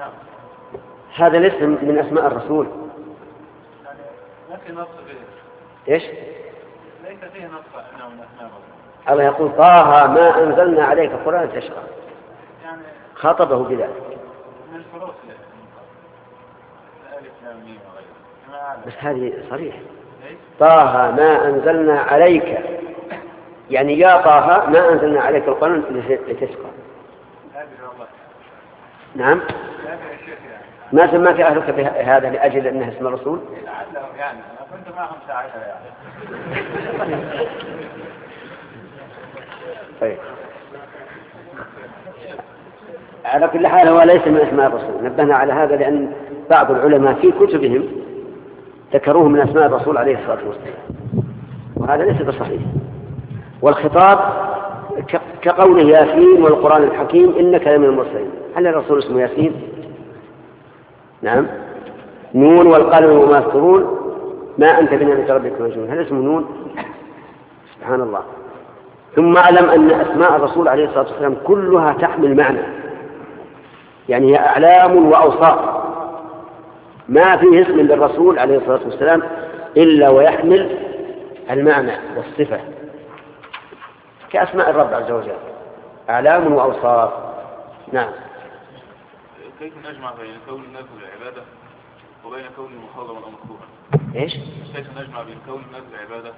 هذا ليس من أسماء الرسول. يعني ما في نص فيه. إيش؟ ليس فيه نص أنه من أسماء الرسول. الله يقول طه ما أنزلنا عليك القرآن تشقى، يعني خاطبه بذلك. من الحروف الألف لام ميم وغيره. بس هذه صريح. طه ما أنزلنا عليك، يعني يا طه ما أنزلنا عليك القرآن لتشقى. نعم. ما سماك أهلك بهذا لأجل أنها اسم الرسول؟ يعني أنا كنت معهم ساعتها يعني. طيب. على كل حال هو ليس من أسماء الرسول، نبهنا على هذا لأن بعض العلماء في كتبهم ذكروه من أسماء الرسول عليه الصلاة والسلام، وهذا ليس بصحيح. والخطاب كقوله ياسين والقرآن الحكيم إنك لمن المرسلين، هل الرسول اسمه ياسين؟ نعم. نون والقلم وما يسطرون ما أنت بنعمة ربك بمجنون، هل اسمه نون؟ سبحان الله. ثم أعلم أن أسماء الرسول عليه الصلاة والسلام كلها تحمل معنى، يعني هي أعلام وأوصاف، ما فيه اسم للرسول عليه الصلاة والسلام إلا ويحمل المعنى والصفة، كأسماء الرب عز وجل، أعلام وأوصاف. نعم. كيف نجمع بين كون الناس بالعبادة وبين كون المحرم والمكروه؟ إيش؟ كيف نجمع بين كون الناس بالعبادة